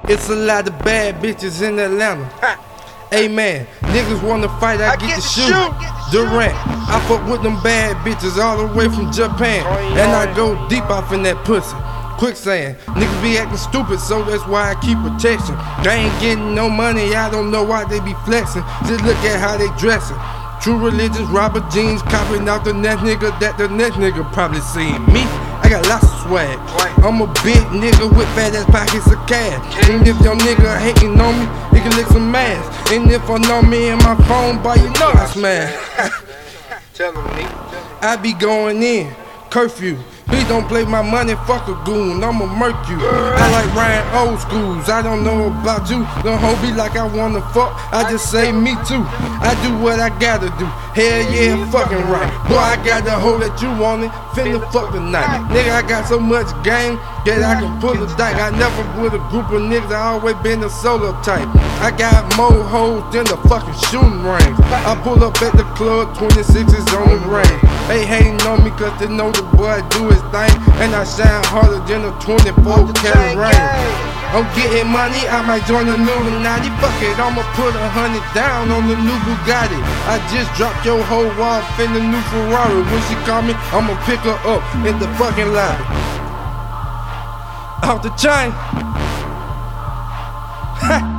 It's a lot of bad bitches in Atlanta. Amen. Niggas wanna fight, I get to shoot. Durant, I fuck with them bad bitches all the way from Japan. And I go deep off in that pussy. Quicksand, niggas be acting stupid, so that's why I keep protection. They ain't getting no money, I don't know why they be flexing. Just look at how they dressing. True religions, robber jeans, copying out the next nigga that the next nigga probably seen. Me, I got lots of swag. I'm a big nigga with fat ass pockets of cash. And if your nigga hating on me, he can lick some ass. And if I know me in my phone, boy, you know I smash. Tell them, Nick. I be going in, curfew. Please don't play my money, fuck a goon, I'ma murk you. I like Ryan old schools, I don't know about you. Don't hold me like I wanna fuck, I just say me too. I do what I gotta do, hell yeah, fucking right. Boy, I got the hoe that you wanted, finna fuck tonight. Nigga, I got so much game that I can pull a dyke. I never with a group of niggas, I always been a solo type. I got more hoes than the fucking shooting range. I pull up at the club, 26s on the range. They hating on me cause they know the boy do his thing. And I shine harder than a 24-karat ring. I'm getting money, I might join the Illuminati. Fuck it, I'ma put 100 down on the new Bugatti. I just dropped your whole wife in the new Ferrari. When she call me, I'ma pick her up in the fucking lobby. Off the chain. Ha!